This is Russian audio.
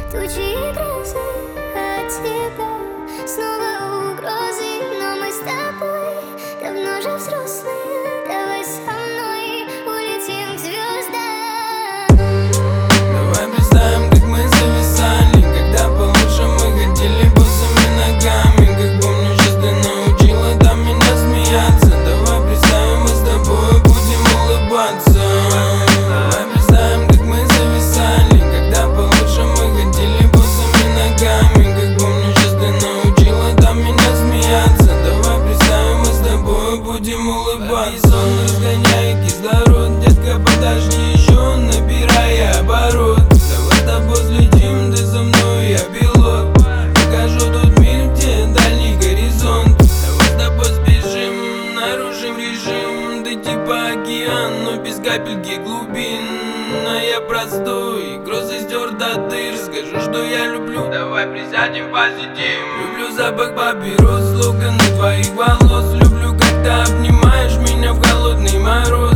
тучи и грозы, от тебя снова угрозы. Но мы с тобой давно же взрослые. Давай со мной улетим к звездам. Давай представим, как мы зависали, когда получше мы ходили босыми ногами. Как помню, сейчас ты научила там меня смеяться. Давай представим, мы с тобой будем улыбаться. Давай представим, как мы зависали, когда получше мы ходили босыми ногами. Как помню, сейчас ты научила там меня смеяться. Давай представим, мы с тобой будем улыбаться. Сон разгоняет кислород, детка, подожди еще, набирая оборот. Давай с тобой следим, ты за мной, я пилот. Покажу тут мир, где дальний горизонт. Давай с тобой сбежим, нарушим режим. Ты типа океан, но без капельки глубин. А я простой, грозы стер до дыр. Скажу, что я люблю, давай присядем, посидим. Люблю запах папирос, локоны твоих волос. Люблю, как ты обнимаешь меня в холодный мороз.